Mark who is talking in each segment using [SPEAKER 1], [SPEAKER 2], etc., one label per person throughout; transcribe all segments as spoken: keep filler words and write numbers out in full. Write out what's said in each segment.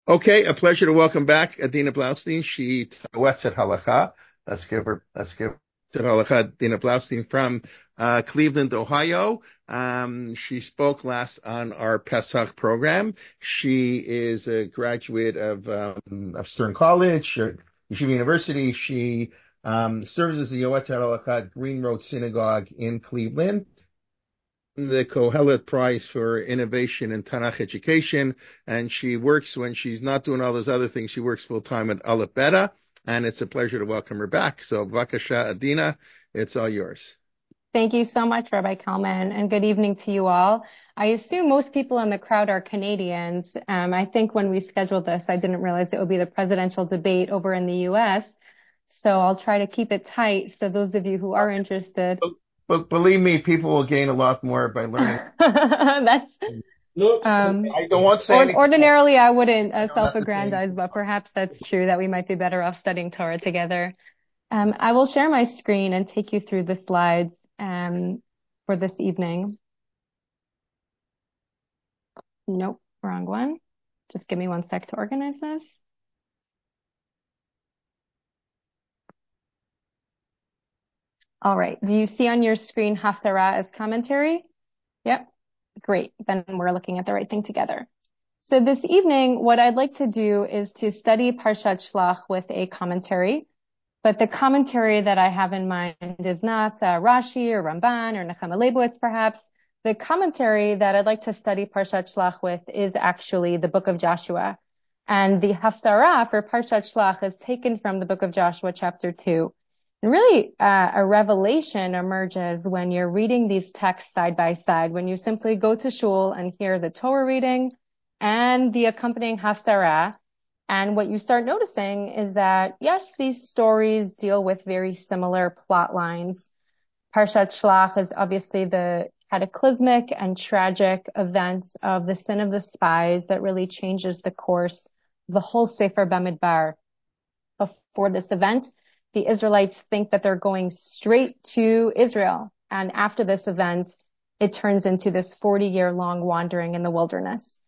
[SPEAKER 1] Okay, a pleasure to welcome back Adina Blaustein. She wets at Halacha. Let's give her, let's give to Halacha Adina Blaustein from uh, Cleveland, Ohio. Um, she spoke last on our Pesach program. She is a graduate of, um, of Stern College, or Yeshiva University. She um, serves as the Yoetz Halacha at Green Road Synagogue in Cleveland, the Kohelet Prize for Innovation in Tanakh Education, and she works when she's not doing all those other things. She works full time at Aleph Beta, and it's a pleasure to welcome her back. So, Vakasha Adina, it's all yours.
[SPEAKER 2] Thank you so much, Rabbi Kalman, and good evening to you all. I assume most people in the crowd are Canadians. Um, I think when we scheduled this, I didn't realize it would be the presidential debate over in the U S. So I'll try to keep it tight. So those of you who are interested,
[SPEAKER 1] But believe me, people will gain a lot more by learning.
[SPEAKER 2] that's
[SPEAKER 1] Look,
[SPEAKER 2] um,
[SPEAKER 1] I don't want to say
[SPEAKER 2] or,
[SPEAKER 1] anything.
[SPEAKER 2] ordinarily I wouldn't
[SPEAKER 1] I
[SPEAKER 2] uh,
[SPEAKER 1] don't have to say
[SPEAKER 2] self-aggrandize,
[SPEAKER 1] anything.
[SPEAKER 2] but perhaps that's true that we might be better off studying Torah together. Um, I will share my screen and take you through the slides um, for this evening. Nope, wrong one. Just give me one sec to organize this. All right. Do you see on your screen Haftarah as commentary? Yep. Great. Then we're looking at the right thing together. So this evening, what I'd like to do is to study Parshat Shlach with a commentary. But the commentary that I have in mind is not uh, Rashi or Ramban or Nechama Leibowitz, perhaps. The commentary that I'd like to study Parshat Shlach with is actually the book of Joshua. And the Haftarah for Parshat Shlach is taken from the book of Joshua, chapter two. And really, uh, a revelation emerges when you're reading these texts side by side, when you simply go to shul and hear the Torah reading and the accompanying Haftarah. And what you start noticing is that, yes, these stories deal with very similar plot lines. Parshat Shlach is obviously the cataclysmic and tragic events of the sin of the spies that really changes the course of the whole Sefer Bamidbar. Before this event, the Israelites think that they're going straight to Israel. And after this event, it turns into this forty year long wandering in the wilderness.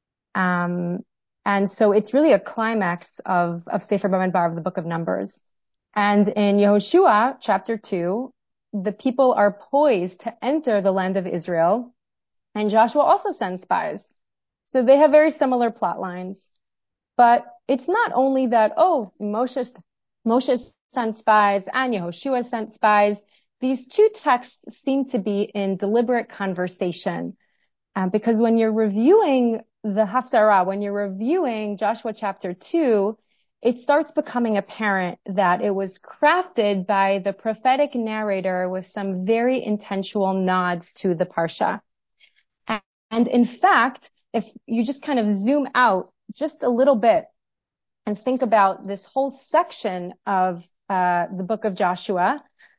[SPEAKER 2] Um, and so it's really a climax of, of Sefer Bamidbar, of the book of Numbers. And in Yehoshua, chapter two, the people are poised to enter the land of Israel, and Joshua also sends spies. So they have very similar plot lines. But it's not only that, oh, Moshe, Moshe sent spies and Yehoshua sent spies. These two texts seem to be in deliberate conversation. Um, because when you're reviewing the Haftarah, when you're reviewing Joshua chapter two, it starts becoming apparent that it was crafted by the prophetic narrator with some very intentional nods to the Parsha. And, and in fact, if you just kind of zoom out just a little bit and think about this whole section of uh, the book of Joshua,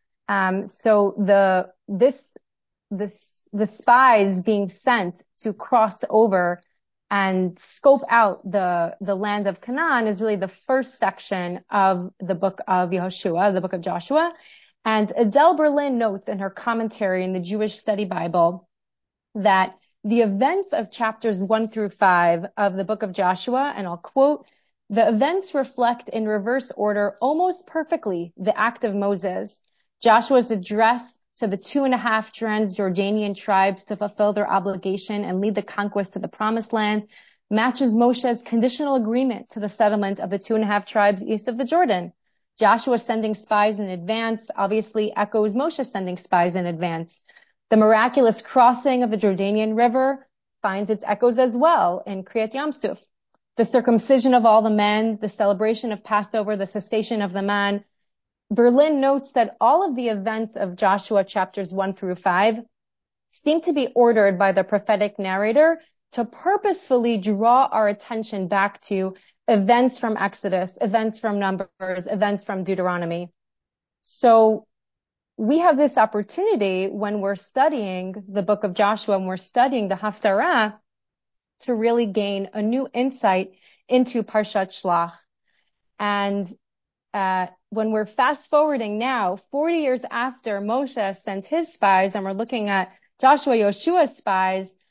[SPEAKER 2] um, so the this this the spies being sent to cross over and scope out the the land of Canaan is really the first section of the book of Yehoshua, the book of Joshua. And Adele Berlin notes in her commentary in the Jewish Study Bible that the events of chapters one through five of the book of Joshua, and I'll quote, the events reflect in reverse order almost perfectly the act of Moses, Joshua's address to the two and a half Transjordanian tribes to fulfill their obligation and lead the conquest of the promised land, matches Moshe's conditional agreement to the settlement of the two and a half tribes east of the Jordan. Joshua sending spies in advance obviously echoes Moshe sending spies in advance. The miraculous crossing of the Jordanian River finds its echoes as well in Kriyat Yamsuf. The circumcision of all the men, the celebration of Passover, the cessation of the man. Berlin notes that all of the events of Joshua chapters one through five seem to be ordered by the prophetic narrator to purposefully draw our attention back to events from Exodus, events from Numbers, events from Deuteronomy. So we have this opportunity when we're studying the book of Joshua, and we're studying the Haftarah, to really gain a new insight into Parshat Shlach. And uh, when we're fast forwarding now, forty years after Moshe sent his spies, and we're looking at Joshua Yoshua's spies,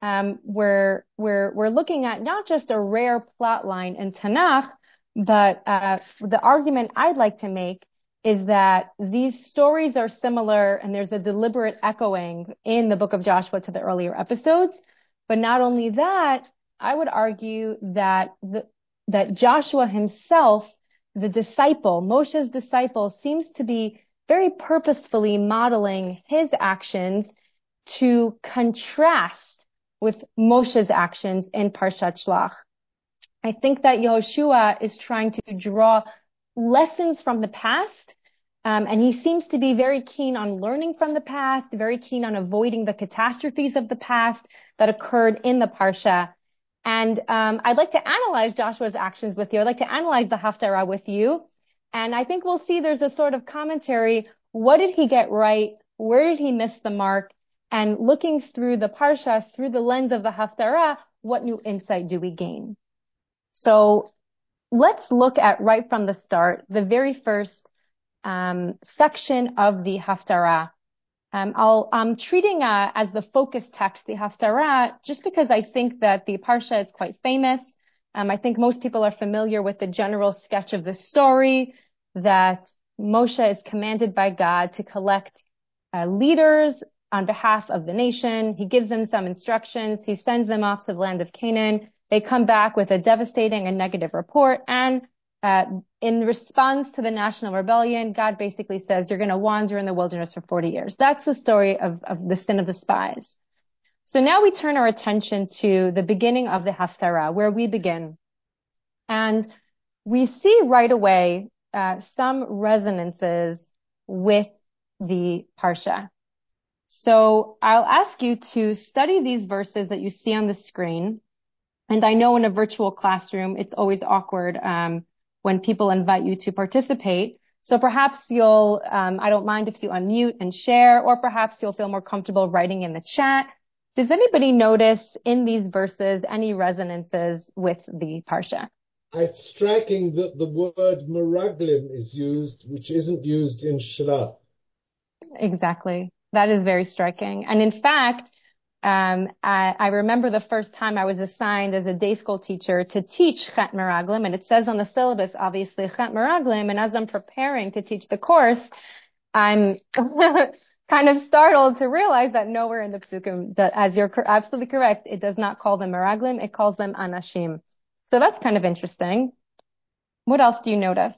[SPEAKER 2] um, we're, we're, we're looking at not just a rare plot line in Tanakh, but uh, the argument I'd like to make is that these stories are similar and there's a deliberate echoing in the book of Joshua to the earlier episodes. But not only that, I would argue that the, that Joshua himself, the disciple, Moshe's disciple, seems to be very purposefully modeling his actions to contrast with Moshe's actions in Parshat Shlach. I think that Yehoshua is trying to draw lessons from the past, um, and he seems to be very keen on learning from the past, very keen on avoiding the catastrophes of the past that occurred in the Parsha. And um, I'd like to analyze Joshua's actions with you. I'd like to analyze the Haftarah with you. And I think we'll see there's a sort of commentary. What did he get right? Where did he miss the mark? And looking through the Parsha, through the lens of the Haftarah, what new insight do we gain? So let's look at right from the start, the very first um, section of the Haftarah. Um, I'll, I'm treating uh, as the focus text, the Haftarah, just because I think that the Parsha is quite famous. Um, I think most people are familiar with the general sketch of the story, that Moshe is commanded by God to collect uh, leaders on behalf of the nation. He gives them some instructions. He sends them off to the land of Canaan. They come back with a devastating and negative report. And uh, in response to the national rebellion, God basically says, you're going to wander in the wilderness for forty years. That's the story of, of the sin of the spies. So now we turn our attention to the beginning of the Haftarah, where we begin. And we see right away uh, some resonances with the Parsha. So I'll ask you to study these verses that you see on the screen. And I know in a virtual classroom, it's always awkward um, when people invite you to participate. So perhaps you'll, um, I don't mind if you unmute and share, or perhaps you'll feel more comfortable writing in the chat. Does anybody notice in these verses any resonances with the Parsha?
[SPEAKER 3] It's striking that the word meraglim is used, which isn't used in Shlach.
[SPEAKER 2] Exactly. That is very striking. And in fact, um, I, I remember the first time I was assigned as a day school teacher to teach Chet Meraglim, and it says on the syllabus, obviously, Chet Meraglim, and as I'm preparing to teach the course, I'm kind of startled to realize that nowhere in the Psukim, that, as you're absolutely correct, it does not call them Meraglim, it calls them Anashim. So that's kind of interesting. What else do you notice?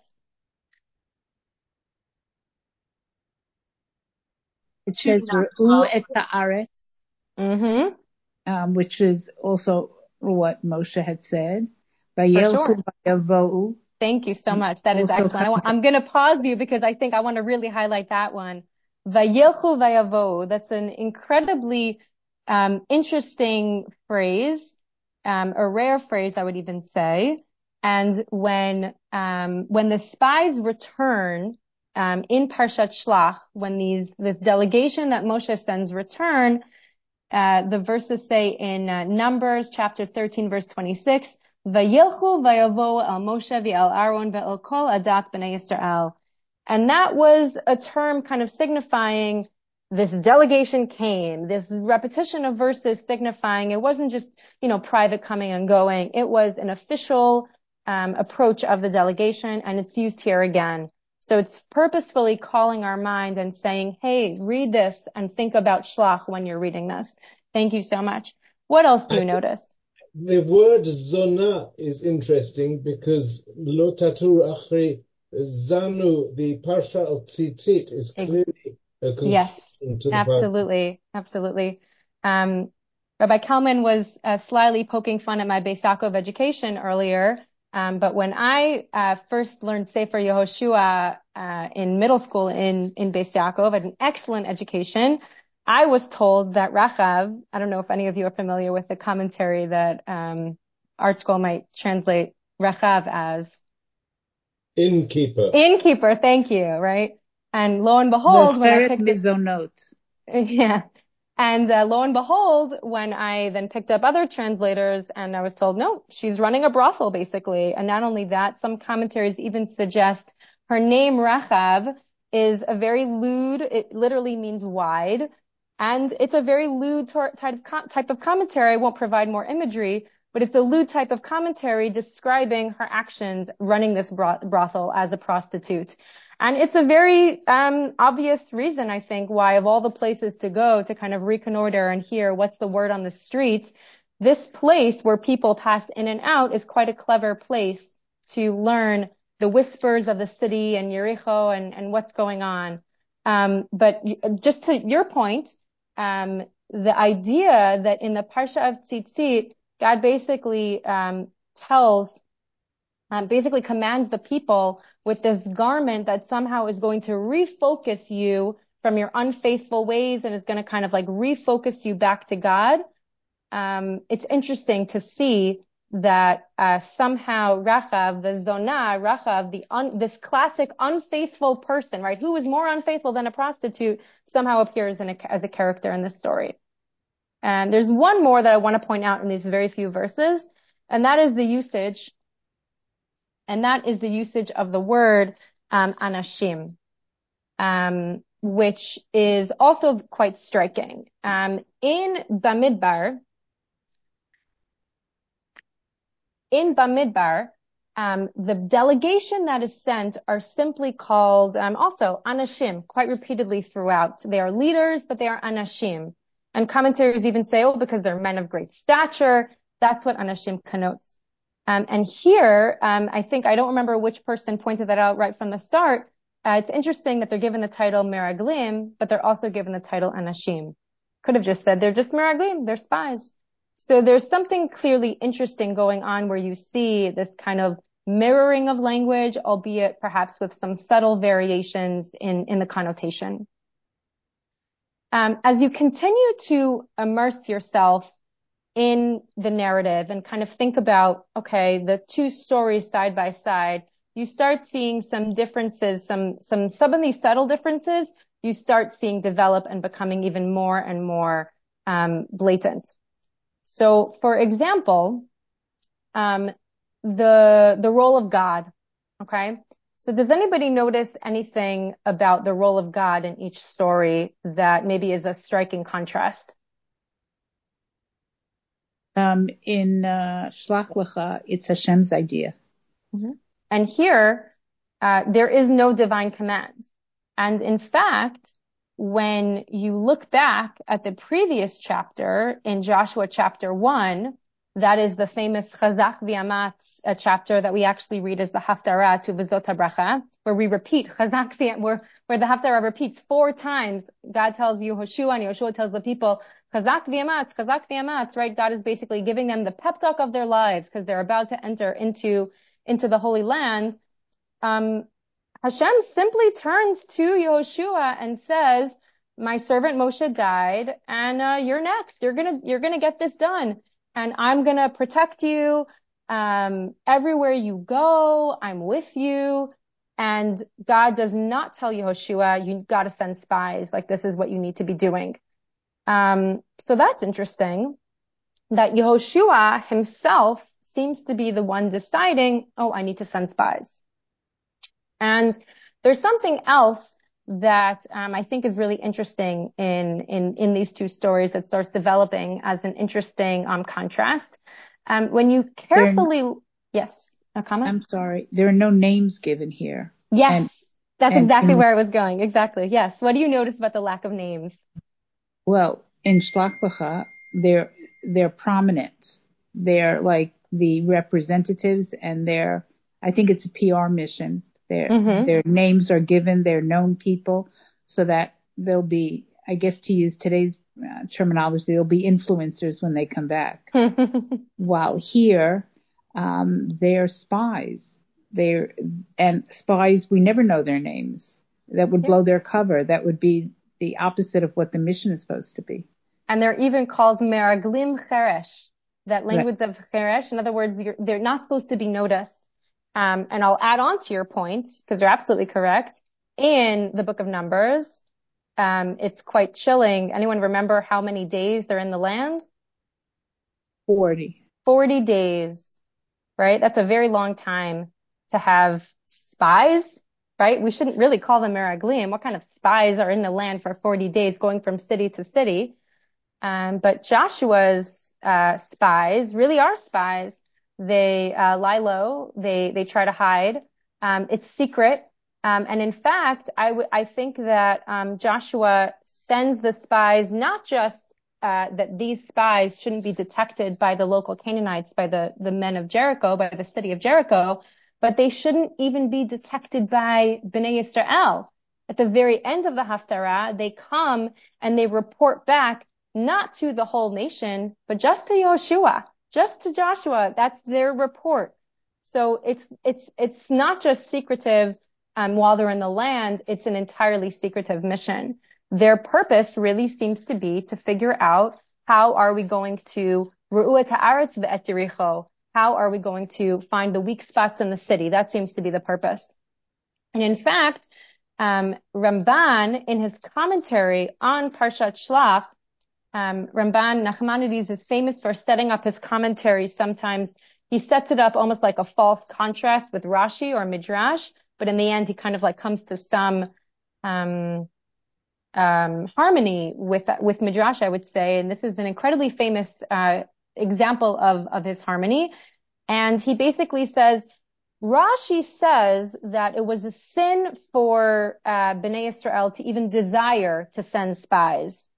[SPEAKER 4] It says Re'u et ha'aretz,
[SPEAKER 2] Mm-hmm.
[SPEAKER 4] um, which is also what Moshe had said. Vayelchu vayavohu.
[SPEAKER 2] Thank you so much. That is
[SPEAKER 4] Also
[SPEAKER 2] excellent. I want, I'm going to pause you because I think I want to really highlight that one. Vayelchu vayavohu. That's an incredibly um, interesting phrase, um, a rare phrase, I would even say. And when um, when the spies return um, in Parshat Shlach, when these this delegation that Moshe sends return, uh, the verses say in uh, Numbers chapter thirteen, verse twenty-six. Vayilchu vayavohu el Moshe v'el Aaron v'el kol adat b'nei Yisrael. And that was a term kind of signifying this delegation came, this repetition of verses signifying it wasn't just, you know, private coming and going. It was an official um, approach of the delegation, and it's used here again. So it's purposefully calling our mind and saying, hey, read this and think about Shlach when you're reading this. Thank you so much. What else do you I- notice?
[SPEAKER 3] The word zona is interesting because lo tatur achri zanu, the parsha of tzitzit, is clearly a conclusion
[SPEAKER 2] yes,
[SPEAKER 3] to the
[SPEAKER 2] absolutely,
[SPEAKER 3] parsha.
[SPEAKER 2] absolutely. Um, Rabbi Kelman was uh, slyly poking fun at my Beis Yaakov education earlier. Um, but when I uh, first learned Sefer Yehoshua uh, in middle school in in Beis Yaakov, I had an excellent education. I was told that Rachav, I don't know if any of you are familiar with the commentary that um, Art Scroll might translate Rachav as
[SPEAKER 3] innkeeper.
[SPEAKER 2] Innkeeper, thank you, right? And lo and behold, when I picked
[SPEAKER 4] mizonot.
[SPEAKER 2] It, yeah. And uh, lo and behold, when I then picked up other translators and I was told, no, she's running a brothel, basically. And not only that, some commentaries even suggest her name, Rachav, is a very lewd, it literally means wide. And it's a very lewd type of, type of commentary. I won't provide more imagery, but it's a lewd type of commentary describing her actions running this brothel as a prostitute. And it's a very um, obvious reason, I think, why of all the places to go to kind of reconnoiter and hear what's the word on the street, this place where people pass in and out is quite a clever place to learn the whispers of the city and Yericho and, and what's going on. Um, but just to your point, um, the idea that in the Parsha of Tzitzit, God basically um, tells, um, basically commands the people with this garment that somehow is going to refocus you from your unfaithful ways and is going to kind of like refocus you back to God. Um, it's interesting to see that uh, somehow Rachav, the Zonah, Rachav, the un, this classic unfaithful person, right, who is more unfaithful than a prostitute, somehow appears in a, as a character in this story. And there's one more that I want to point out in these very few verses, and that is the usage, and that is the usage of the word um, anashim, um, which is also quite striking. Um, in Bamidbar, In Bamidbar, um, the delegation that is sent are simply called um, also anashim, quite repeatedly throughout. They are leaders, but they are anashim. And commentators even say, oh, because they're men of great stature, that's what anashim connotes. Um, and here, um, I think, I don't remember which person pointed that out right from the start. Uh, it's interesting that they're given the title meraglim, but they're also given the title anashim. Could have just said they're just meraglim, they're spies. So there's something clearly interesting going on where you see this kind of mirroring of language, albeit perhaps with some subtle variations in, in the connotation. Um, as you continue to immerse yourself in the narrative and kind of think about, okay, the two stories side by side, you start seeing some differences, some, some, some of these subtle differences, you start seeing develop and becoming even more and more, um, blatant. So, for example, um, the, the role of God. Okay. So does anybody notice anything about the role of God in each story that maybe is a striking contrast?
[SPEAKER 4] Um, in, uh, Shlach Lecha, it's Hashem's idea.
[SPEAKER 2] Mm-hmm. And here, uh, there is no divine command. And in fact, when you look back at the previous chapter in Joshua chapter one, that is the famous Chazak v'Amatz uh, chapter that we actually read as the Haftarah to V'zot HaBracha, where we repeat Chazak v'Amatz, where, where the Haftarah repeats four times. God tells Yehoshua and Yehoshua tells the people, Chazak v'Amatz, Chazak v'Amatz, right? God is basically giving them the pep talk of their lives because they're about to enter into, into the Holy Land. Um, Hashem simply turns to Yehoshua and says, my servant Moshe died and, uh, you're next. You're gonna, you're gonna get this done and I'm gonna protect you, um, everywhere you go. I'm with you. And God does not tell Yehoshua, you gotta send spies. Like this is what you need to be doing. Um, so that's interesting that Yehoshua himself seems to be the one deciding, oh, I need to send spies. And there's something else that um, I think is really interesting in in in these two stories that starts developing as an interesting um, contrast. Um, when you carefully, there, yes, a comment?
[SPEAKER 4] I'm sorry, there are no names given here.
[SPEAKER 2] Yes, and, that's and exactly in, where I was going. Exactly. Yes. What do you notice about the lack of names?
[SPEAKER 4] Well, in Shlach Lecha, they're they're prominent. They're like the representatives, and they're I think it's a P R mission. Their, mm-hmm. their names are given, they're known people, so that they'll be, I guess to use today's uh, terminology, they'll be influencers when they come back. While here, um, they're spies. They're, and spies, we never know their names. That would blow their cover. That would be the opposite of what the mission is supposed to be.
[SPEAKER 2] And they're even called meraglim cheresh, that language right. of cheresh. In other words, you're, they're not supposed to be noticed. Um, and I'll add on to your point, because you're absolutely correct. In the book of Numbers, um, it's quite chilling. Anyone remember how many days they're in the land?
[SPEAKER 4] forty.
[SPEAKER 2] forty days, right? That's a very long time to have spies right? We shouldn't really call them meraglim. What kind of spies are in the land for forty days going from city to city? Um, but Joshua's uh, spies really are spies. They uh, lie low. They they try to hide. Um, it's secret. Um, and in fact, I would I think that um, Joshua sends the spies not just uh, that these spies shouldn't be detected by the local Canaanites, by the the men of Jericho, by the city of Jericho, but they shouldn't even be detected by Bnei Yisrael. At the very end of the Haftarah, they come and they report back not to the whole nation, but just to Yoshua, just to Joshua. That's their report. So it's it's it's not just secretive um, while they're in the land. It's an entirely secretive mission. Their purpose really seems to be to figure out how are we going to Ru'u Ta'aretz ve'et Yericho. How are we going to find the weak spots in the city? That seems to be the purpose. And in fact, um, Ramban, in his commentary on Parshat Shlach, um, Ramban Nachmanides is famous for setting up his commentary. Sometimes he sets it up almost like a false contrast with Rashi or Midrash, but in the end, he kind of like comes to some um, um, harmony with with Midrash, I would say. And this is an incredibly famous uh, example of of his harmony. And he basically says, Rashi says that it was a sin for uh, Bnei Israel to even desire to send spies.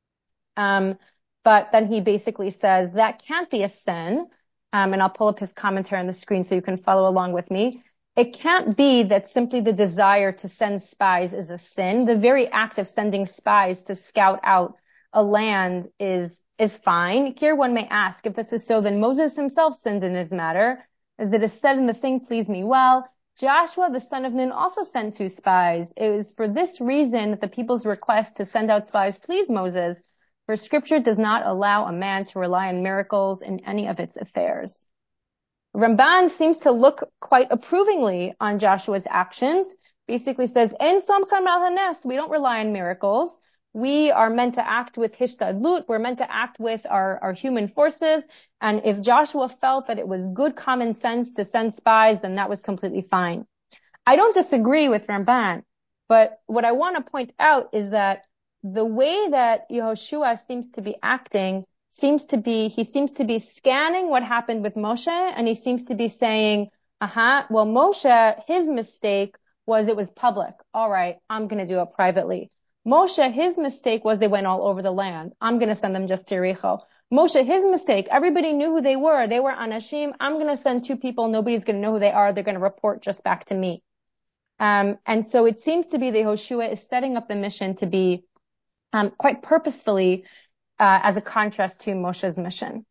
[SPEAKER 2] Um, but then he basically says that can't be a sin. Um, and I'll pull up his commentary on the screen so you can follow along with me. It can't be that simply the desire to send spies is a sin. The very act of sending spies to scout out a land is, is fine. Here one may ask, if this is so, then Moses himself sinned in his matter. As it is said in the thing, please me well. Joshua, the son of Nun, also sent two spies. It was for this reason that the people's request to send out spies pleased Moses. For scripture does not allow a man to rely on miracles in any of its affairs. Ramban seems to look quite approvingly on Joshua's actions. Basically says, En samchem al hanes, we don't rely on miracles. We are meant to act with hishtadlut. We're meant to act with our, our human forces. And if Joshua felt that it was good common sense to send spies, then that was completely fine. I don't disagree with Ramban, but what I want to point out is that the way that Yehoshua seems to be acting seems to be, he seems to be scanning what happened with Moshe, and he seems to be saying, uh-huh, well, Moshe, his mistake was it was public. All right, I'm going to do it privately. Moshe, his mistake was they went all over the land. I'm going to send them just to Jericho. Moshe, his mistake, everybody knew who they were. They were Anashim. I'm going to send two people. Nobody's going to know who they are. They're going to report just back to me. Um, and so it seems to be that Yehoshua is setting up the mission to be um, quite purposefully uh, as a contrast to Moshe's mission.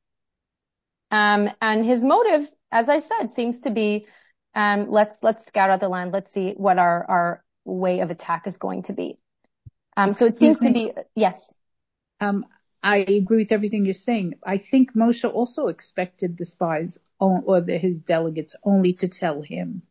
[SPEAKER 2] Um, and his motive, as I said, seems to be um, let's let's scout out the land. Let's see what our our way of attack is going to be. Um, so it seems to be yes.
[SPEAKER 4] Um, I agree with everything you're saying. I think Moshe also expected the spies or, or the, his delegates only to tell him.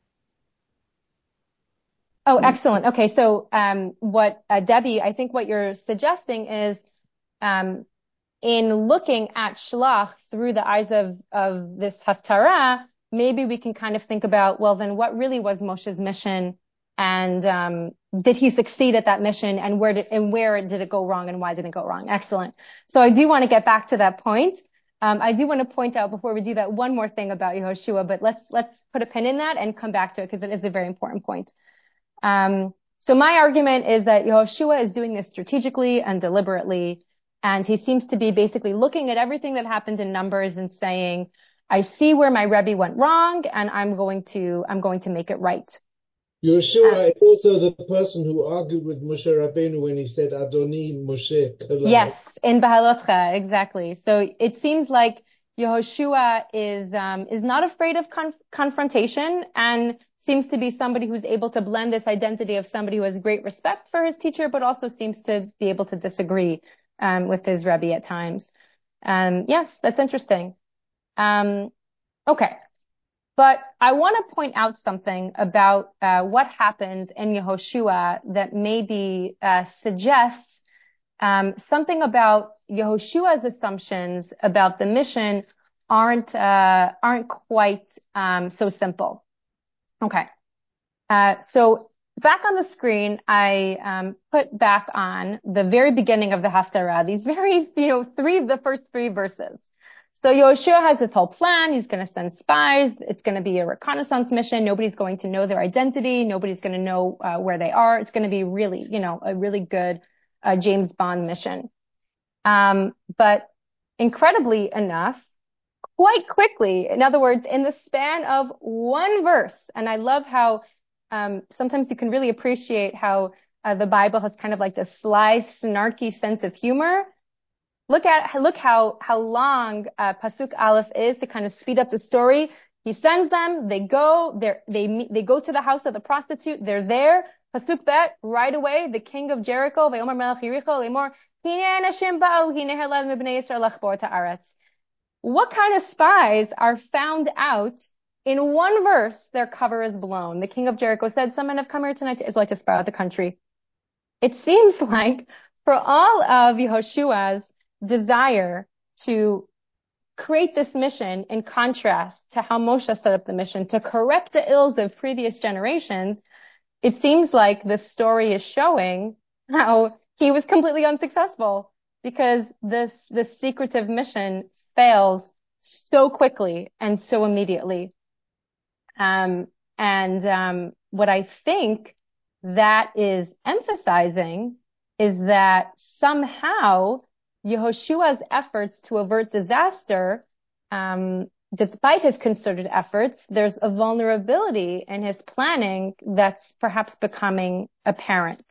[SPEAKER 2] Oh, excellent. Okay, so um, what uh, Debbie, I think what you're suggesting is, um, in looking at Shlach through the eyes of of this Haftarah, maybe we can kind of think about, well, then what really was Moshe's mission, and um, did he succeed at that mission, and where did and where did it go wrong, and why did it go wrong? Excellent. So I do want to get back to that point. Um, I do want to point out before we do that one more thing about Yehoshua, but let's let's put a pin in that and come back to it because it is a very important point. Um, so my argument is that Yehoshua is doing this strategically and deliberately, and he seems to be basically looking at everything that happened in Numbers and saying, I see where my Rebbe went wrong, and I'm going to I'm going to make it right.
[SPEAKER 3] Yehoshua uh, is also the person who argued with Moshe Rabbeinu when he said, Adoni Moshe Kalai.
[SPEAKER 2] Yes, in Bahalotcha, exactly. So it seems like Yehoshua is um, is not afraid of conf- confrontation and seems to be somebody who's able to blend this identity of somebody who has great respect for his teacher, but also seems to be able to disagree um, with his Rebbe at times. Um, yes, that's interesting. Um, okay. But I want to point out something about uh, what happens in Yehoshua that maybe uh, suggests um, something about Yehoshua's assumptions about the mission aren't uh, aren't quite um, so simple. Okay. Uh, so back on the screen, I um, put back on the very beginning of the Haftarah, these very, you know, three of the first three verses. So Yehoshua has this whole plan. He's going to send spies. It's going to be a reconnaissance mission. Nobody's going to know their identity. Nobody's going to know uh, where they are. It's going to be really, you know, a really good uh, James Bond mission. Um, but incredibly enough, quite quickly, in other words, in the span of one verse, and I love how um, sometimes you can really appreciate how uh, the Bible has kind of like this sly, snarky sense of humor. Look at look how how long uh, Pasuk Aleph is to kind of speed up the story. He sends them. They go. They they they go to the house of the prostitute. They're there. Pasuk Bet, right away, the king of Jericho, Vayomer Melech Yericho, Lemor, Hine Anashim ba'u, Hine Helad mibnei Yisrael lachbor ta'aretz. What kind of spies are found out in one verse? Their cover is blown. The king of Jericho said, "Some men have come here tonight to Israel to spy out the country." It seems like for all of Yehoshua's desire to create this mission in contrast to how Moshe set up the mission to correct the ills of previous generations, it seems like the story is showing how he was completely unsuccessful because this, this secretive mission fails so quickly and so immediately. Um, and, um, what I think that is emphasizing is that somehow Yehoshua's efforts to avert disaster, um, despite his concerted efforts, there's a vulnerability in his planning that's perhaps becoming apparent.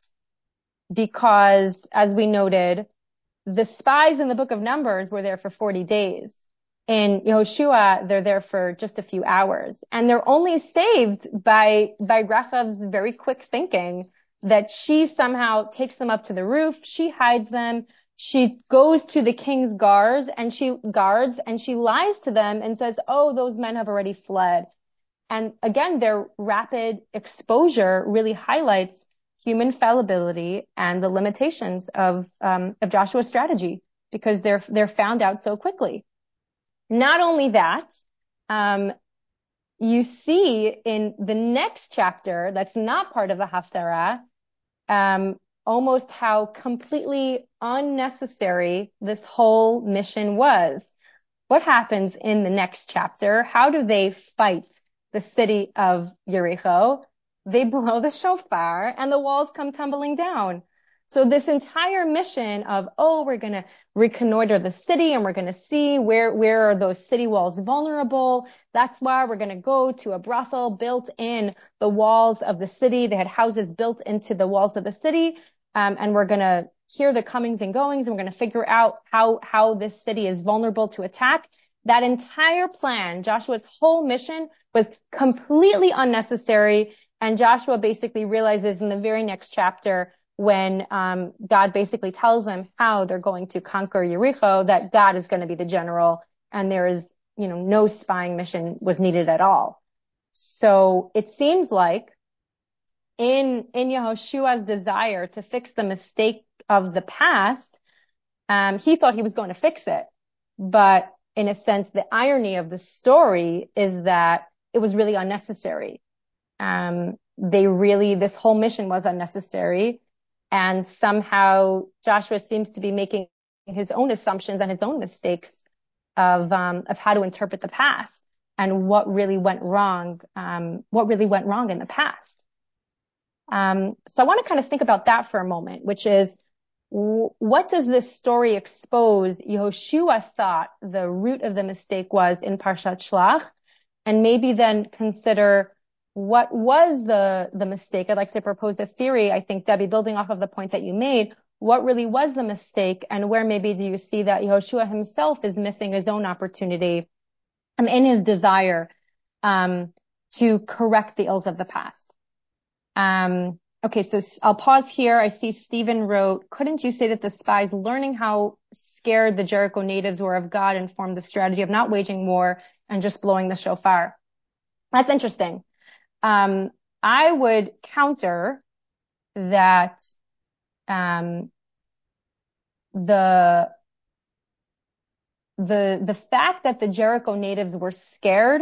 [SPEAKER 2] Because, as we noted, the spies in the book of Numbers were there for forty days. In Yehoshua, they're there for just a few hours. And they're only saved by, by Rechav's very quick thinking that she somehow takes them up to the roof. She hides them. She goes to the king's guards and she guards and she lies to them and says, "Oh, those men have already fled." And again, their rapid exposure really highlights human fallibility and the limitations of, um, of Joshua's strategy because they're, they're found out so quickly. Not only that, um, you see in the next chapter that's not part of the Haftarah, um, almost how completely unnecessary this whole mission was. What happens in the next chapter? How do they fight the city of Jericho? They blow the shofar and the walls come tumbling down. So this entire mission of, oh, we're going to reconnoiter the city and we're going to see where, where are those city walls vulnerable. That's why we're going to go to a brothel built in the walls of the city. They had houses built into the walls of the city. Um, and we're going to hear the comings and goings and we're going to figure out how, how this city is vulnerable to attack. That entire plan, Joshua's whole mission was completely unnecessary. And Joshua basically realizes in the very next chapter when um, God basically tells them how they're going to conquer Jericho, that God is going to be the general and there is, you know, no spying mission was needed at all. So it seems like in, in Yehoshua's desire to fix the mistake of the past, um, he thought he was going to fix it. But in a sense, the irony of the story is that it was really unnecessary. Um, they really, this whole mission was unnecessary. And somehow Joshua seems to be making his own assumptions and his own mistakes of, um, of how to interpret the past and what really went wrong, um, what really went wrong in the past. Um, so I want to kind of think about that for a moment, which is, w- what does this story expose? Yehoshua thought the root of the mistake was in Parshat Shlach, and maybe then consider what was the, the mistake. I'd like to propose a theory, I think, Debbie, building off of the point that you made. What really was the mistake, and where maybe do you see that Yehoshua himself is missing his own opportunity and in his desire um, to correct the ills of the past? Um, okay, so I'll pause here. I see Stephen wrote, couldn't you say that the spies learning how scared the Jericho natives were of God informed the strategy of not waging war and just blowing the shofar? That's interesting. Um, I would counter that, um, the, the, the fact that the Jericho natives were scared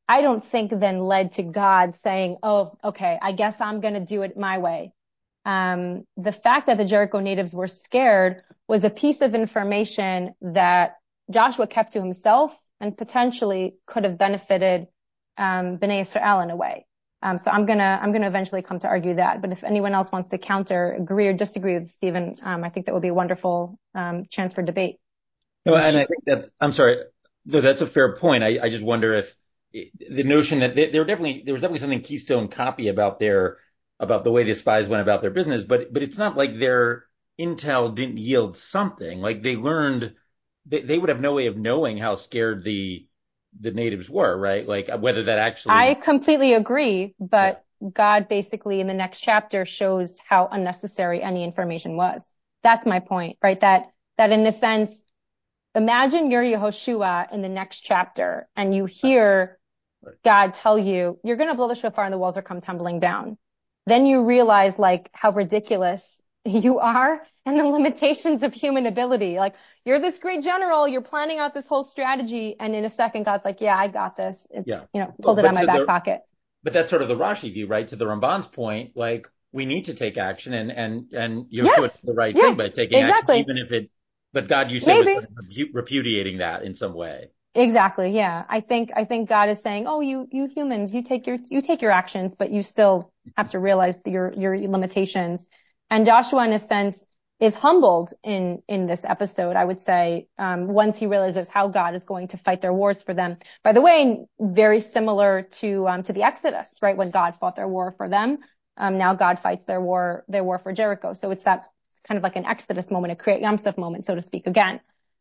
[SPEAKER 2] I don't think then led to God saying, oh, okay, I guess I'm going to do it my way. Um, the fact that the Jericho natives were scared was a piece of information that Joshua kept to himself and potentially could have benefited um, Bnei Israel in a way. Um, so I'm gonna I'm gonna eventually come to argue that. But if anyone else wants to counter, agree or disagree with Stephen, um, I think that would be a wonderful um, chance for debate.
[SPEAKER 5] No, and I think that's, I'm sorry, no, that's a fair point. I, I just wonder if the notion that they, they were definitely, there was definitely something Keystone copy about their, about the way the spies went about their business, but, but it's not like their intel didn't yield something. Like they learned, they, they would have no way of knowing how scared the, the natives were, right? Like whether that actually.
[SPEAKER 2] I completely agree, but yeah. God basically in the next chapter shows how unnecessary any information was. That's my point, right? That, that in a sense, imagine you're Yehoshua in the next chapter and you hear right. God tell you, you're going to blow the shofar and the walls are come tumbling down. Then you realize like how ridiculous you are and the limitations of human ability. Like you're this great general, you're planning out this whole strategy. And in a second, God's like, yeah, I got this. It's, yeah. you know, pulled well, it out of my back
[SPEAKER 5] the,
[SPEAKER 2] pocket.
[SPEAKER 5] But that's sort of the Rashi view, right? To the Ramban's point, like we need to take action and, and, and Yehoshua
[SPEAKER 2] yes.
[SPEAKER 5] did the right
[SPEAKER 2] yeah.
[SPEAKER 5] thing by taking
[SPEAKER 2] exactly.
[SPEAKER 5] action, even if it, but God, you say,
[SPEAKER 2] Maybe.
[SPEAKER 5] was sort of repudiating that in some way.
[SPEAKER 2] Exactly. Yeah. I think, I think God is saying, oh, you, you humans, you take your, you take your actions, but you still have to realize your, your limitations. And Joshua, in a sense, is humbled in, in this episode, I would say, um, once he realizes how God is going to fight their wars for them. By the way, very similar to, um, to the Exodus, right? When God fought their war for them. Um, now God fights their war, their war for Jericho. So it's that kind of like an Exodus moment, a Kriyat Yam Suf moment, so to speak, again.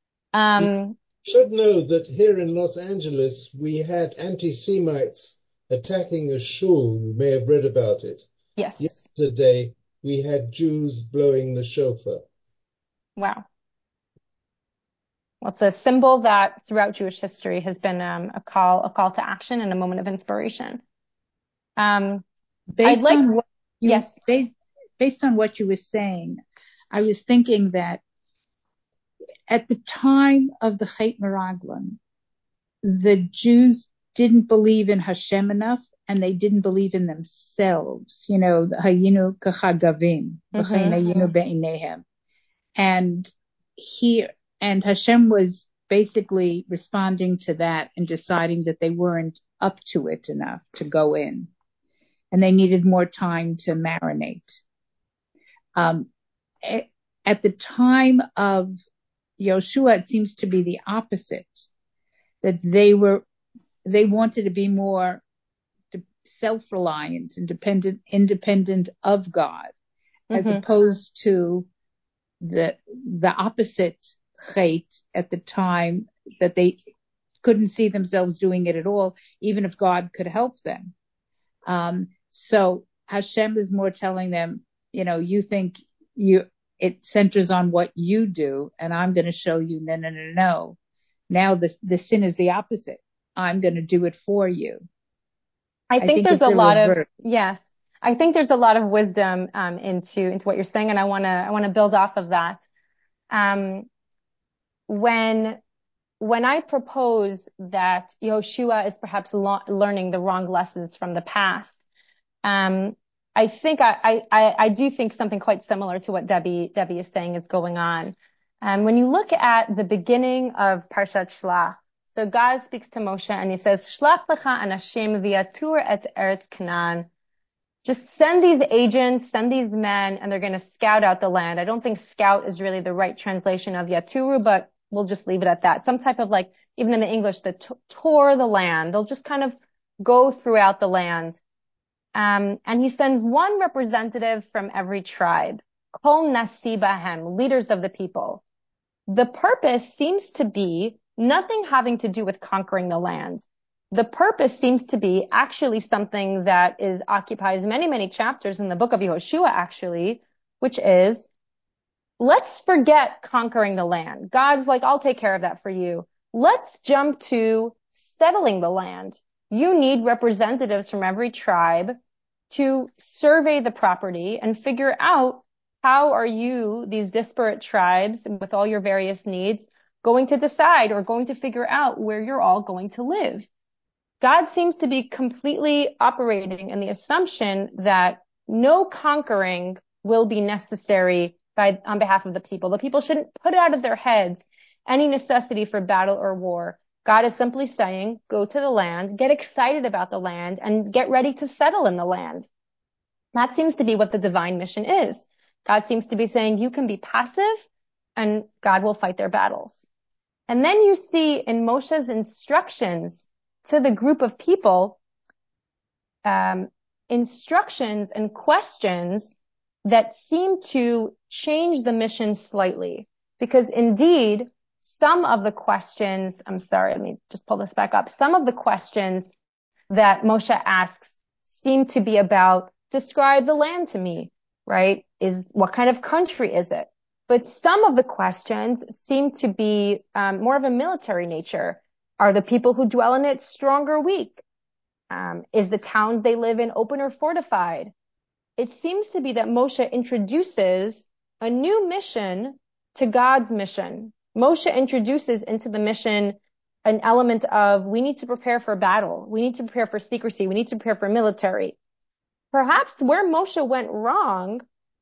[SPEAKER 2] Um,
[SPEAKER 3] should know that here in Los Angeles, we had anti-Semites attacking a shul. You may have read about it.
[SPEAKER 2] Yes.
[SPEAKER 3] Yesterday, we had Jews blowing the shofar.
[SPEAKER 2] Wow. Well, it's a symbol that throughout Jewish history has been um, a call, a call to action and a moment of inspiration. Um,
[SPEAKER 4] based
[SPEAKER 2] I'd like,
[SPEAKER 4] on what you,
[SPEAKER 2] yes.
[SPEAKER 4] Based, based on what you were saying, I was thinking that at the time of the Chet Meraglim, the Jews didn't believe in Hashem enough, and they didn't believe in themselves. You know, Hayinu kachagavim, v'chein be'inehem, and he and Hashem was basically responding to that and deciding that they weren't up to it enough to go in, and they needed more time to marinate. Um, at the time of Yoshua, it seems to be the opposite, that they were, they wanted to be more self-reliant, independent, independent of God, mm-hmm. as opposed to the, the opposite Chet at the time, that they couldn't see themselves doing it at all, even if God could help them. Um, so Hashem is more telling them, you know, you think you, it centers on what you do, and I'm going to show you, no, no, no, no. Now the, the sin is the opposite. I'm going to do it for you.
[SPEAKER 2] I think, I think there's a lot reverse. of, yes, I think there's a lot of wisdom, um, into, into what you're saying. And I want to, I want to build off of that. Um, when, when I propose that Yehoshua is perhaps lo- learning the wrong lessons from the past, um, I think I, I, I do think something quite similar to what Debbie, Debbie is saying is going on. Um, when you look at the beginning of Parshat Shlach, so God speaks to Moshe and he says, Shlach lecha anashim v'yatur et eretz Canaan. Just send these agents, send these men, and they're going to scout out the land. I don't think scout is really the right translation of yaturu, but we'll just leave it at that. Some type of like, even in the English, the t- tour the land. They'll just kind of go throughout the land. Um, and he sends one representative from every tribe, kol nasi bahem, leaders of the people. The purpose seems to be nothing having to do with conquering the land. The purpose seems to be actually something that is occupies many, many chapters in the book of Yehoshua, actually, which is, let's forget conquering the land. God's like, I'll take care of that for you. Let's jump to settling the land. You need representatives from every tribe to survey the property and figure out how are you, these disparate tribes with all your various needs, going to decide or going to figure out where you're all going to live. God seems to be completely operating in the assumption that no conquering will be necessary by, on behalf of the people. The people shouldn't put out of their heads any necessity for battle or war. God is simply saying, go to the land, get excited about the land, and get ready to settle in the land. That seems to be what the divine mission is. God seems to be saying, you can be passive, and God will fight their battles. And then you see in Moshe's instructions to the group of people, um, instructions and questions that seem to change the mission slightly. Because indeed, some of the questions, I'm sorry, let me just pull this back up. Some of the questions that Moshe asks seem to be about, describe the land to me, right? Is, what kind of country is it? But some of the questions seem to be um, more of a military nature. Are the people who dwell in it strong or weak? Um, is the towns they live in open or fortified? It seems to be that Moshe introduces a new mission to God's mission. Moshe introduces into the mission an element of, we need to prepare for battle. We need to prepare for secrecy. We need to prepare for military. Perhaps where Moshe went wrong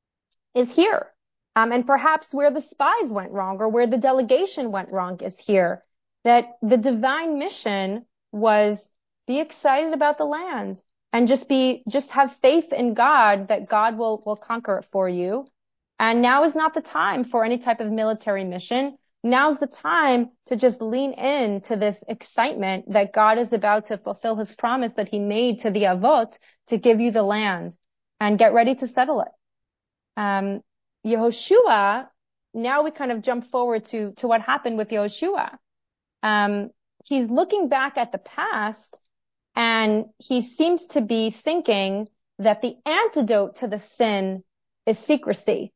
[SPEAKER 2] is here. Um, and perhaps where the spies went wrong or where the delegation went wrong is here. That the divine mission was be excited about the land and just be, just have faith in God that God will, will conquer it for you. And now is not the time for any type of military mission. Now's the time to just lean in to this excitement that God is about to fulfill his promise that he made to the Avot to give you the land and get ready to settle it. Um, Yehoshua, now we kind of jump forward to, to what happened with Yehoshua. Um, he's looking back at the past and he seems to be thinking that the antidote to the sin is secrecy.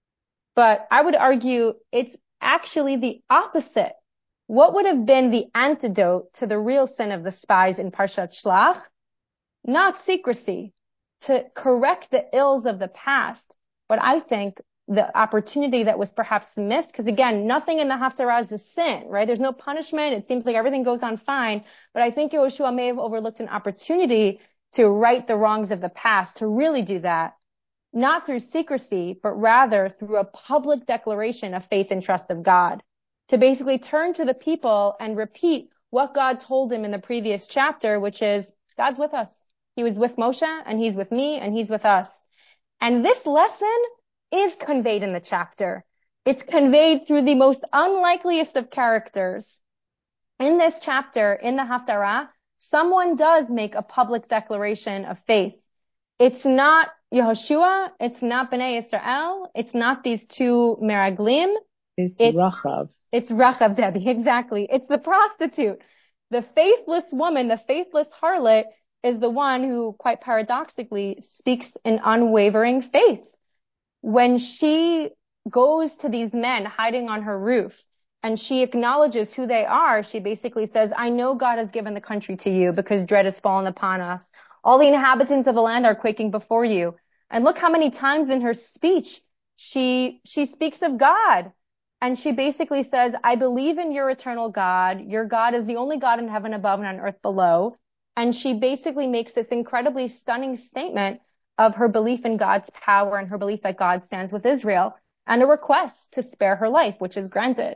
[SPEAKER 2] But I would argue it's actually the opposite. What would have been the antidote to the real sin of the spies in Parshat Shlach? Not secrecy, to correct the ills of the past. But I think the opportunity that was perhaps missed, because again, nothing in the Haftarah is a sin, right? There's no punishment. It seems like everything goes on fine. But I think Yehoshua may have overlooked an opportunity to right the wrongs of the past, to really do that. Not through secrecy, but rather through a public declaration of faith and trust of God. To basically turn to the people and repeat what God told him in the previous chapter, which is, God's with us. He was with Moshe, and he's with me, and he's with us. And this lesson is conveyed in the chapter. It's conveyed through the most unlikeliest of characters. In this chapter, in the Haftarah, someone does make a public declaration of faith. It's not Yehoshua, it's not Bnei Israel, it's not these two Meraglim.
[SPEAKER 4] It's, it's Rachav.
[SPEAKER 2] It's Rachav, Debbie, exactly. It's the prostitute. The faithless woman, the faithless harlot, is the one who, quite paradoxically, speaks in unwavering faith. When she goes to these men hiding on her roof and she acknowledges who they are, she basically says, I know God has given the country to you because dread has fallen upon us. All the inhabitants of the land are quaking before you. And look how many times in her speech she, she speaks of God. And she basically says, I believe in your eternal God. Your God is the only God in heaven above and on earth below. And she basically makes this incredibly stunning statement of her belief in God's power and her belief that God stands with Israel and a request to spare her life, which is granted.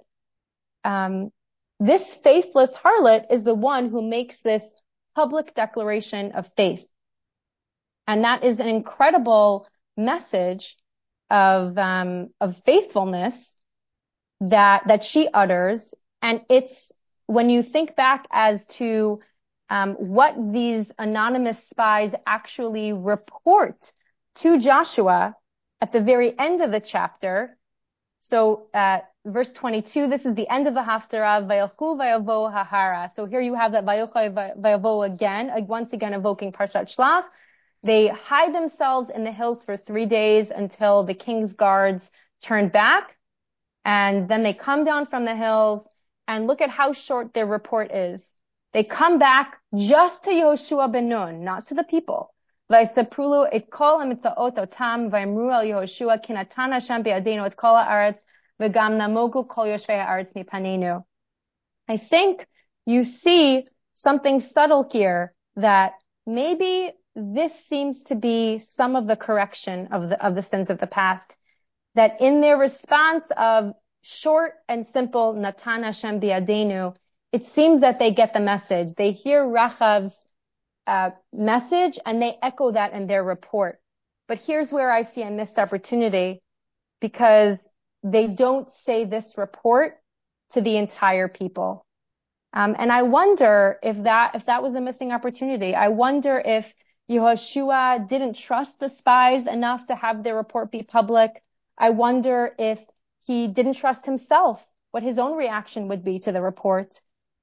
[SPEAKER 2] Um, this faithless harlot is the one who makes this public declaration of faith. And that is an incredible message of, um, of faithfulness that, that she utters. And it's, when you think back as to, um, what these anonymous spies actually report to Joshua at the very end of the chapter. So, uh, verse twenty-two, this is the end of the Haftarah, Vayalchu vayavo hahara. So here you have that Vayalchu vayavo again, once again evoking Parshat Shlach. They hide themselves in the hills for three days until the king's guards turn back. And then they come down from the hills and look at how short their report is. They come back just to Yehoshua ben Nun, not to the people. Vayseprulu et kol hamitzaot otam vayimru al Yehoshua ki natan Hashem be'adeinu et kol haaretz v'gam namogu kol yoshvei haaretz mipanenu. I think you see something subtle here that maybe this seems to be some of the correction of the, of the sins of the past, that in their response of short and simple, Natan Hashem bi'adenu, it seems that they get the message. They hear Rachav's uh, message and they echo that in their report. But here's where I see a missed opportunity, because they don't say this report to the entire people. Um, and I wonder if that, if that was a missing opportunity. I wonder if Yehoshua didn't trust the spies enough to have their report be public. I wonder if he didn't trust himself, what his own reaction would be to the report.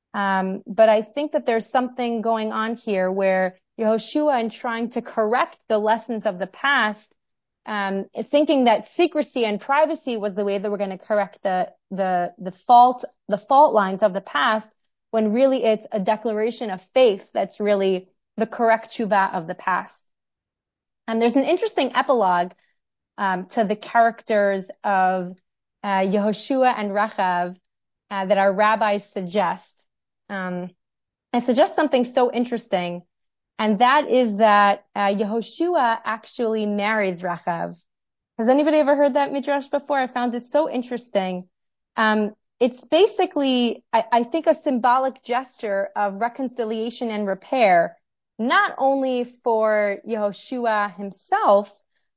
[SPEAKER 2] Um, but I think that there's something going on here where Yehoshua, in trying to correct the lessons of the past, um, is thinking that secrecy and privacy was the way that we're going to correct the, the, the fault, the fault lines of the past, when really it's a declaration of faith that's really the correct tshuva of the past. And there's an interesting epilogue, um, to the characters of, uh, Yehoshua and Rachav, uh, that our rabbis suggest. Um, I suggest something so interesting, and that is that uh, Yehoshua actually marries Rachav. Has anybody ever heard that midrash before? I found it so interesting. Um, it's basically, I, I think, a symbolic gesture of reconciliation and repair, not only for Yehoshua himself,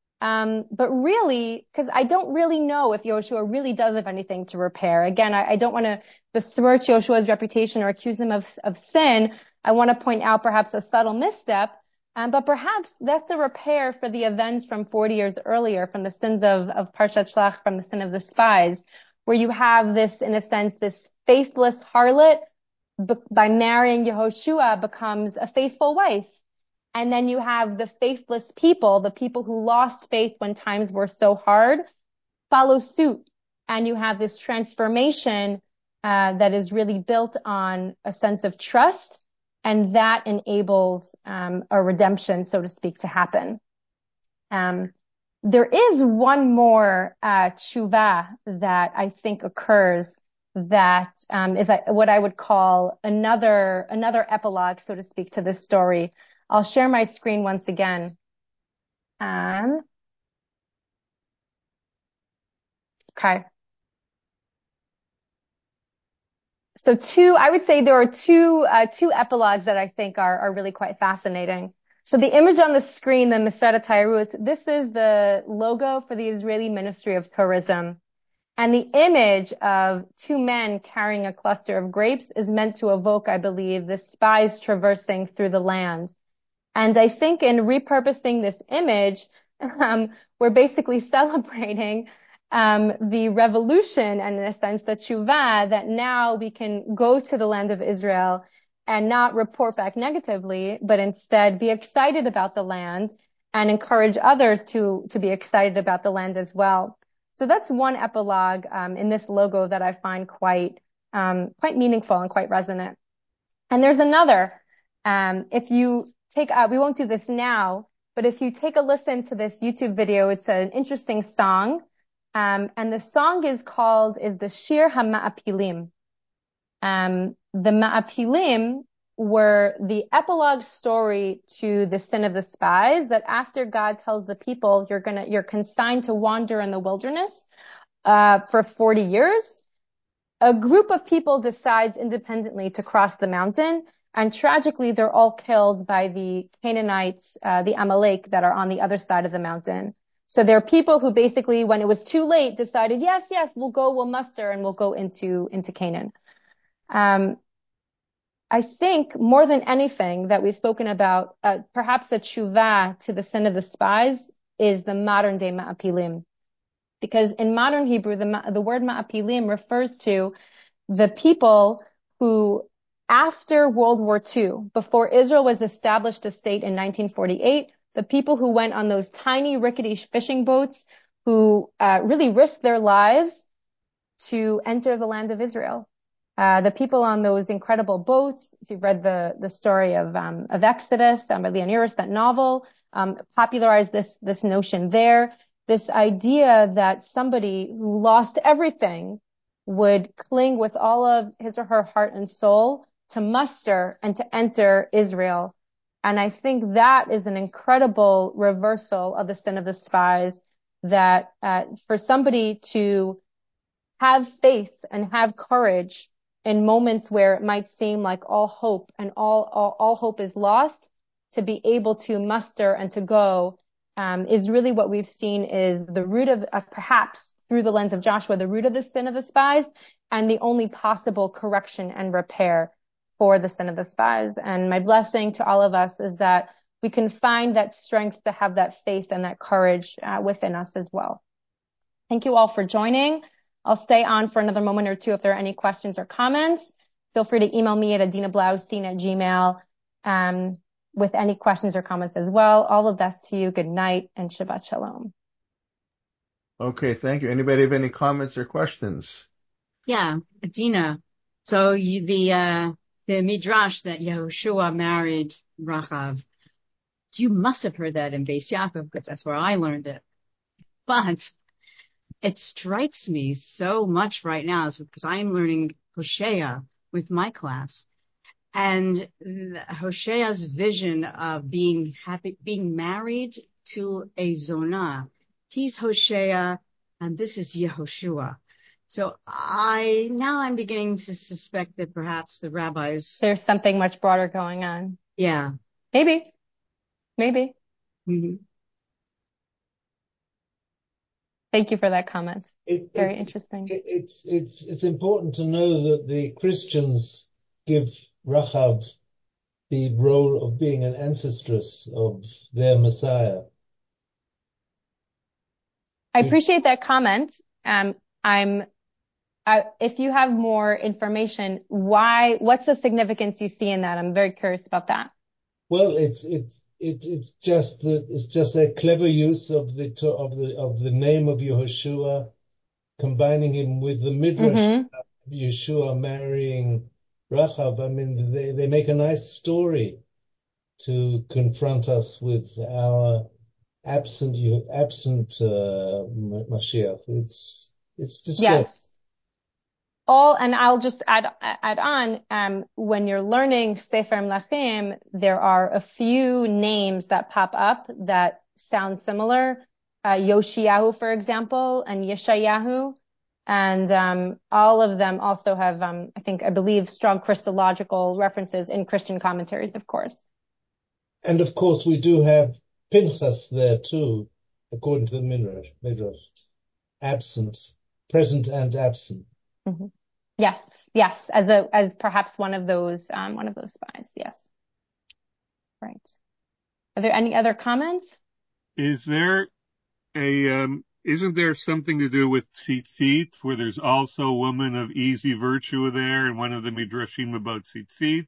[SPEAKER 2] Um, but really, because I don't really know if Yehoshua really does have anything to repair. Again, I, I don't want to besmirch Yehoshua's reputation or accuse him of, of sin. I want to point out perhaps a subtle misstep. Um, but perhaps that's a repair for the events from forty years earlier, from the sins of, of Parshat Shlach, from the sin of the spies, where you have this, in a sense, this faithless harlot b- by marrying Yehoshua becomes a faithful wife. And then you have the faithless people, the people who lost faith when times were so hard, follow suit. And you have this transformation uh, that is really built on a sense of trust, and that enables um, a redemption, so to speak, to happen. Um, there is one more uh, tshuva that I think occurs that um, is what I would call another another epilogue, so to speak, to this story. I'll share my screen once again. Um, okay. So two, I would say there are two, uh, two epilogues that I think are, are really quite fascinating. So the image on the screen, the Maseret Tairut, this is the logo for the Israeli Ministry of Tourism. And the image of two men carrying a cluster of grapes is meant to evoke, I believe, the spies traversing through the land. And I think in repurposing this image, um, we're basically celebrating um, the revolution and, in a sense, the tshuva, that now we can go to the land of Israel and not report back negatively, but instead be excited about the land and encourage others to, to be excited about the land as well. So that's one epilogue um, in this logo that I find quite um, quite meaningful and quite resonant. And there's another. Um, if you take, uh, we won't do this now, but if you take a listen to this YouTube video, it's an interesting song. Um, and the song is called, is the Shir HaMa'apilim. Um, the Ma'apilim were the epilogue story to the sin of the spies, that after God tells the people, you're gonna, you're consigned to wander in the wilderness, uh, for forty years. A group of people decides independently to cross the mountain, and tragically, they're all killed by the Canaanites, uh, the Amalek, that are on the other side of the mountain. So there are people who basically, when it was too late, decided, yes, yes, we'll go, we'll muster, and we'll go into, into Canaan. Um, I think more than anything that we've spoken about, uh, perhaps a tshuva to the sin of the spies is the modern day Ma'apilim. Because in modern Hebrew, the, the word Ma'apilim refers to the people who, after World War Two, before Israel was established a state in nineteen forty-eight, the people who went on those tiny rickety fishing boats, who uh, really risked their lives to enter the land of Israel. Uh, the people on those incredible boats, if you've read the, the story of, um, of Exodus, um, by Leon Uris, that novel, um, popularized this, this notion there. This idea that somebody who lost everything would cling with all of his or her heart and soul to muster and to enter Israel. And I think that is an incredible reversal of the sin of the spies, that uh, for somebody to have faith and have courage in moments where it might seem like all hope and all, all, all hope is lost, to be able to muster and to go um, is really what we've seen is the root of, uh, perhaps through the lens of Joshua, the root of the sin of the spies and the only possible correction and repair for the sin of the spies. And my blessing to all of us is that we can find that strength to have that faith and that courage uh, within us as well. Thank you all for joining. I'll stay on for another moment or two if there are any questions or comments. Feel free to email me at adina blaustein at gmail um, with any questions or comments as well. All of that's to you. Good night and Shabbat Shalom.
[SPEAKER 1] Okay, thank you. Anybody have any comments or questions?
[SPEAKER 6] Yeah, Adina. So you, the uh, the midrash that Yehoshua married Rachav, you must have heard that in Beis Yaakov because that's where I learned it. But it strikes me so much right now because I'm learning Hosea with my class, and Hosea's vision of being happy, being married to a Zonah. He's Hosea, and this is Yehoshua. So I, now I'm beginning to suspect that perhaps the rabbis.
[SPEAKER 2] There's something much broader going on.
[SPEAKER 6] Yeah.
[SPEAKER 2] Maybe. Maybe.
[SPEAKER 6] Mm-hmm.
[SPEAKER 2] Thank you for that comment.
[SPEAKER 3] It,
[SPEAKER 2] Very
[SPEAKER 3] it,
[SPEAKER 2] interesting.
[SPEAKER 3] It, it's, it's, it's important to know that the Christians give Rachav the role of being an ancestress of their Messiah.
[SPEAKER 2] I appreciate that comment. Um, I'm, I, if you have more information, why, what's the significance you see in that? I'm very curious about that.
[SPEAKER 3] Well, it's, it's, it, it's just the, it's just a clever use of the, of the, of the name of Yehoshua, combining him with the midrash, mm-hmm. Yeshua marrying Rachav. I mean, they, they make a nice story to confront us with our absent absent uh, Mashiach. It's it's just
[SPEAKER 2] yes. All, and I'll just add add on. Um, when you're learning Sefer Melachim, there are a few names that pop up that sound similar. Uh, Yoshiyahu, for example, and Yeshayahu, and um, all of them also have, um, I think, I believe, strong Christological references in Christian commentaries, of course.
[SPEAKER 3] And of course, we do have Pinchas there too, according to the Midrash. Midrash. Absent, present and absent.
[SPEAKER 2] Mm-hmm. Yes, yes, as a as perhaps one of those um, one of those spies. Yes, right. Are there any other comments?
[SPEAKER 7] Is there a um, isn't there something to do with tzitzit, where there's also a woman of easy virtue there, and one of the midrashim about tzitzit?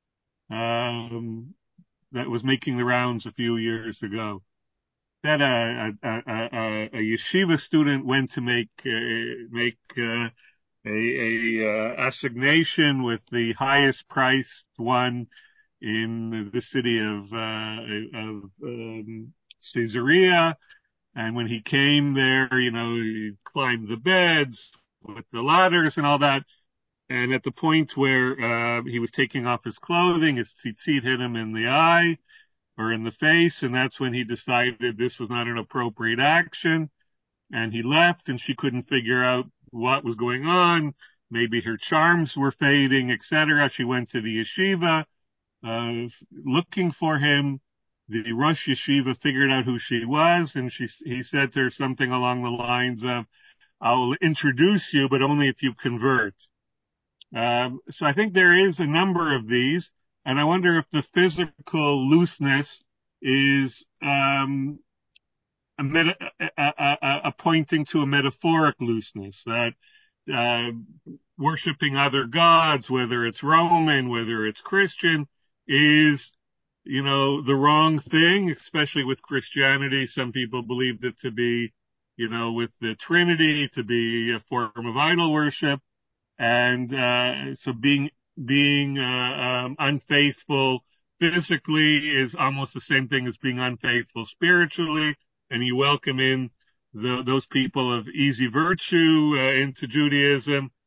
[SPEAKER 7] Um, that was making the rounds a few years ago. That a, a, a, a yeshiva student went to make uh, make uh, a, a uh, assignation with the highest priced one in the city of, uh, of um, Caesarea, and when he came there, you know, he climbed the beds with the ladders and all that. And at the point where uh, he was taking off his clothing, his tzitzit hit him in the eye or in the face, and that's when he decided this was not an appropriate action, and he left, and she couldn't figure out what was going on. Maybe her charms were fading, et cetera. She went to the yeshiva uh, looking for him. The Rosh Yeshiva figured out who she was, and she he said to her something along the lines of, "I will introduce you, but only if you convert." Um, so I think there is a number of these, and I wonder if the physical looseness is um, a, meta, a, a, a, a pointing to a metaphoric looseness, that uh, worshiping other gods, whether it's Roman, whether it's Christian, is, you know, the wrong thing, especially with Christianity. Some people believe it to be, you know, with the Trinity, to be a form of idol worship. And uh, so being being uh, um, unfaithful physically is almost the same thing as being unfaithful spiritually. And you welcome in the, those people of easy virtue uh, into Judaism,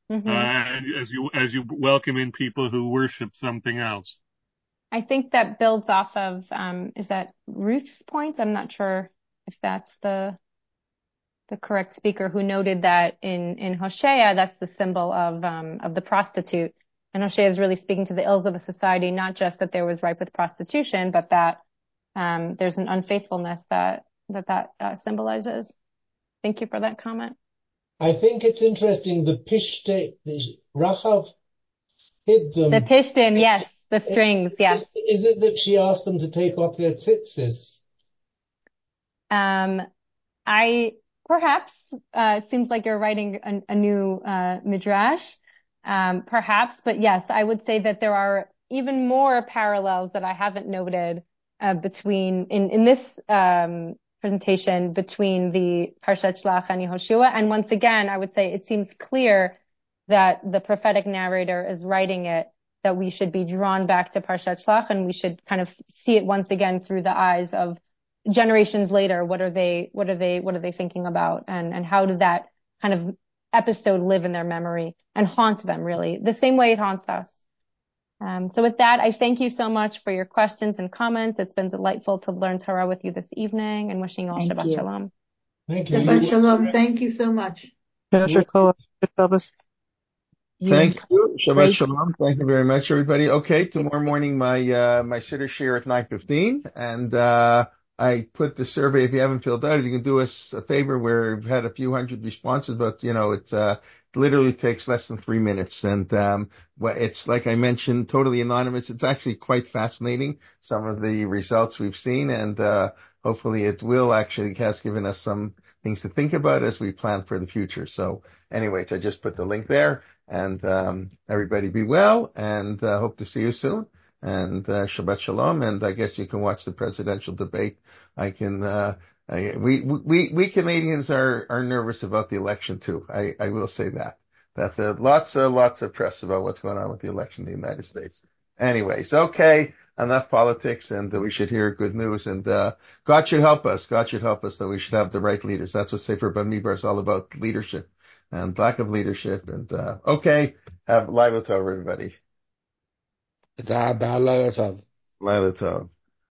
[SPEAKER 2] Mm-hmm.
[SPEAKER 7] uh, as you as you welcome in people who worship something else.
[SPEAKER 2] I think that builds off of um, is that Ruth's point? I'm not sure if that's the the correct speaker who noted that in in Hosea, that's the symbol of um, of the prostitute. And Hosea is really speaking to the ills of the society, not just that there was rife with prostitution, but that um, there's an unfaithfulness that that that uh, symbolizes. Thank you for that comment.
[SPEAKER 3] I think it's interesting. The pishte, the Rachav hid them.
[SPEAKER 2] The pishtim, yes, the strings, yes.
[SPEAKER 3] Is, is it that she asked them to take off their tzitzis?
[SPEAKER 2] Um, I perhaps uh, it seems like you're writing a, a new uh, midrash, um, perhaps, but yes, I would say that there are even more parallels that I haven't noted uh, between in in this um, presentation between the Parshat Shlach and Yehoshua. And once again, I would say it seems clear that the prophetic narrator is writing it, that we should be drawn back to Parshat Shlach, and we should kind of see it once again through the eyes of generations later. What are they, what are they, what are they thinking about? And, and how did that kind of episode live in their memory and haunt them, really, the same way it haunts us. Um, so with that, I thank you so much for your questions and comments. It's been delightful to learn Torah with you this evening, and wishing you all
[SPEAKER 4] Thank
[SPEAKER 2] Shabbat
[SPEAKER 4] you.
[SPEAKER 2] Shalom.
[SPEAKER 3] Thank you.
[SPEAKER 8] Shabbat
[SPEAKER 3] You
[SPEAKER 8] Shalom. Thank you so much.
[SPEAKER 1] Thank you. Shabbat
[SPEAKER 4] Great.
[SPEAKER 1] Shalom. Thank you very much, everybody. Okay, tomorrow morning, my, uh, my sitter share at nine fifteen. And, uh, I put the survey, if you haven't filled out, if you can do us a favor, where we've had a few hundred responses, but, you know, it's, uh, it literally takes less than three minutes. And, um, well, it's, like I mentioned, totally anonymous. It's actually quite fascinating, some of the results we've seen. And, uh, hopefully it will actually has given us some things to think about as we plan for the future. So anyways, I just put the link there. And um, everybody be well, and uh, hope to see you soon. And uh, Shabbat Shalom. And I guess you can watch the presidential debate. I can. Uh, I, we we we Canadians are are nervous about the election too. I I will say that that uh, lots of lots of press about what's going on with the election in the United States. Anyways, okay, enough politics, and uh, we should hear good news. And uh, God should help us. God should help us that we should have the right leaders. That's what Sefer Bamidbar is all about: leadership. And lack of leadership. And uh, okay, have Laila Tov, everybody.
[SPEAKER 9] Laila Tov.
[SPEAKER 1] Laila Tov.